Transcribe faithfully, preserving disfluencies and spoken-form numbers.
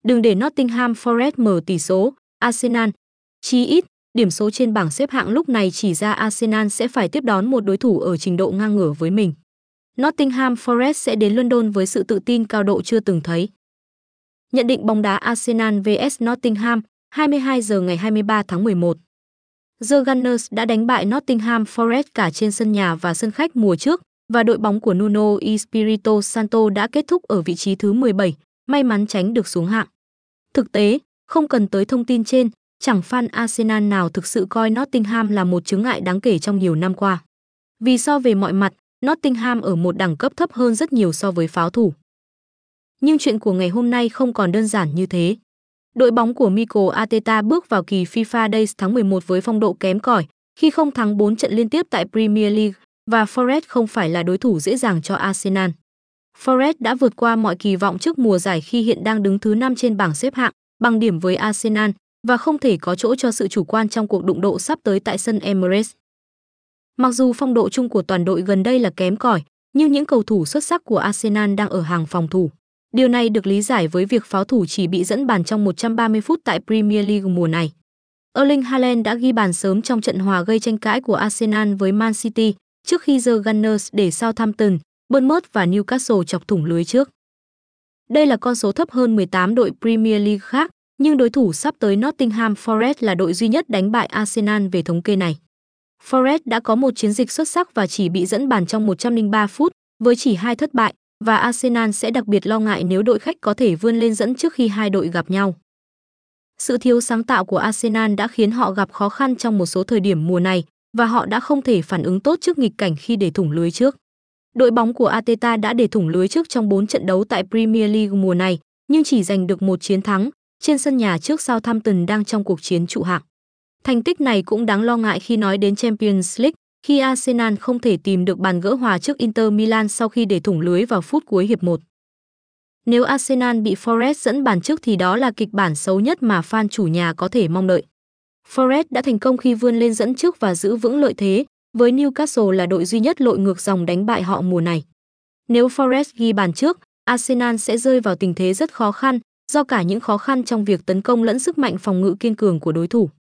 Đừng để Nottingham Forest mở tỷ số. Arsenal. Chí ít, điểm số trên bảng xếp hạng lúc này chỉ ra Arsenal sẽ phải tiếp đón một đối thủ ở trình độ ngang ngửa với mình. Nottingham Forest sẽ đến London với sự tự tin cao độ chưa từng thấy. Nhận định bóng đá Arsenal vs Nottingham, hai mươi hai giờ ngày hai mươi ba tháng mười một. The Gunners đã đánh bại Nottingham Forest cả trên sân nhà và sân khách mùa trước, và đội bóng của Nuno Espirito Santo đã kết thúc ở vị trí thứ mười bảy, may mắn tránh được xuống hạng. Thực tế, không cần tới thông tin trên, chẳng fan Arsenal nào thực sự coi Nottingham là một chướng ngại đáng kể trong nhiều năm qua. Vì so về mọi mặt, Nottingham ở một đẳng cấp thấp hơn rất nhiều so với pháo thủ. Nhưng chuyện của ngày hôm nay không còn đơn giản như thế. Đội bóng của Mikel Arteta bước vào kỳ FIFA Days tháng mười một với phong độ kém cỏi khi không thắng bốn trận liên tiếp tại Premier League, và Forest không phải là đối thủ dễ dàng cho Arsenal. Forest đã vượt qua mọi kỳ vọng trước mùa giải khi hiện đang đứng thứ năm trên bảng xếp hạng, bằng điểm với Arsenal, và không thể có chỗ cho sự chủ quan trong cuộc đụng độ sắp tới tại sân Emirates. Mặc dù phong độ chung của toàn đội gần đây là kém cỏi, nhưng những cầu thủ xuất sắc của Arsenal đang ở hàng phòng thủ. Điều này được lý giải với việc pháo thủ chỉ bị dẫn bàn trong một trăm ba mươi phút tại Premier League mùa này. Erling Haaland đã ghi bàn sớm trong trận hòa gây tranh cãi của Arsenal với Man City, trước khi The Gunners để Southampton, Bournemouth và Newcastle chọc thủng lưới trước. Đây là con số thấp hơn mười tám đội Premier League khác, nhưng đối thủ sắp tới Nottingham Forest là đội duy nhất đánh bại Arsenal về thống kê này. Forest đã có một chiến dịch xuất sắc và chỉ bị dẫn bàn trong một trăm lẻ ba phút, với chỉ hai thất bại, và Arsenal sẽ đặc biệt lo ngại nếu đội khách có thể vươn lên dẫn trước khi hai đội gặp nhau. Sự thiếu sáng tạo của Arsenal đã khiến họ gặp khó khăn trong một số thời điểm mùa này, và họ đã không thể phản ứng tốt trước nghịch cảnh khi để thủng lưới trước. Đội bóng của Arteta đã để thủng lưới trước trong bốn trận đấu tại Premier League mùa này, nhưng chỉ giành được một chiến thắng trên sân nhà trước Southampton đang trong cuộc chiến trụ hạng. Thành tích này cũng đáng lo ngại khi nói đến Champions League, khi Arsenal không thể tìm được bàn gỡ hòa trước Inter Milan sau khi để thủng lưới vào phút cuối hiệp một. Nếu Arsenal bị Forest dẫn bàn trước thì đó là kịch bản xấu nhất mà fan chủ nhà có thể mong đợi. Forest đã thành công khi vươn lên dẫn trước và giữ vững lợi thế, với Newcastle là đội duy nhất lội ngược dòng đánh bại họ mùa này. Nếu Forest ghi bàn trước, Arsenal sẽ rơi vào tình thế rất khó khăn, do cả những khó khăn trong việc tấn công lẫn sức mạnh phòng ngự kiên cường của đối thủ.